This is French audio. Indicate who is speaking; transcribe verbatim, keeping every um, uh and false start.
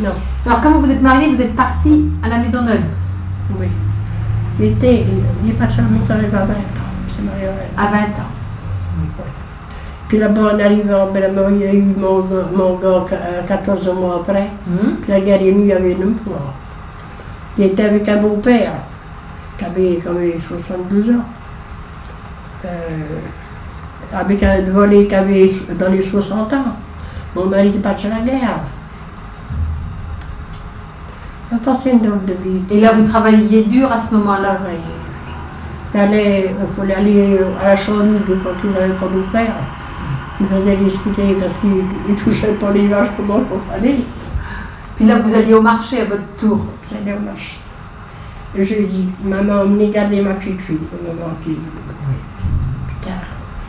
Speaker 1: Non.
Speaker 2: Alors, quand vous vous êtes mariés, vous êtes partis à la Maisonneuve?
Speaker 1: Oui. Il était, il est parti à la Maisonneuve à vingt ans. C'est marié à
Speaker 2: À vingt ans.
Speaker 1: Oui. Puis là-bas, en arrivant, ben, là, il y a eu mon, mon gars quatorze mois après.
Speaker 2: Mmh.
Speaker 1: Puis la guerre est venue, il y avait une fois. Il était avec un beau-père qui avait, qui avait soixante-douze ans. Euh, avec un volet qui avait dans les soixante ans. Mon mari est parti à la guerre. Attends, c'est une drôle de vie.
Speaker 2: Et là, vous travailliez dur à ce moment-là?
Speaker 1: Oui. Il fallait, il fallait aller à la chambre quand ils n'avaient pas d'ouvert. Ils faisaient discuter parce qu'ils ne touchaient pas les vaches comment il fallait.
Speaker 2: Puis là, vous alliez au marché à votre tour?
Speaker 1: J'allais au marché. Et j'ai dit, maman, emmenez garder ma petite fille. Maman qui... Oui.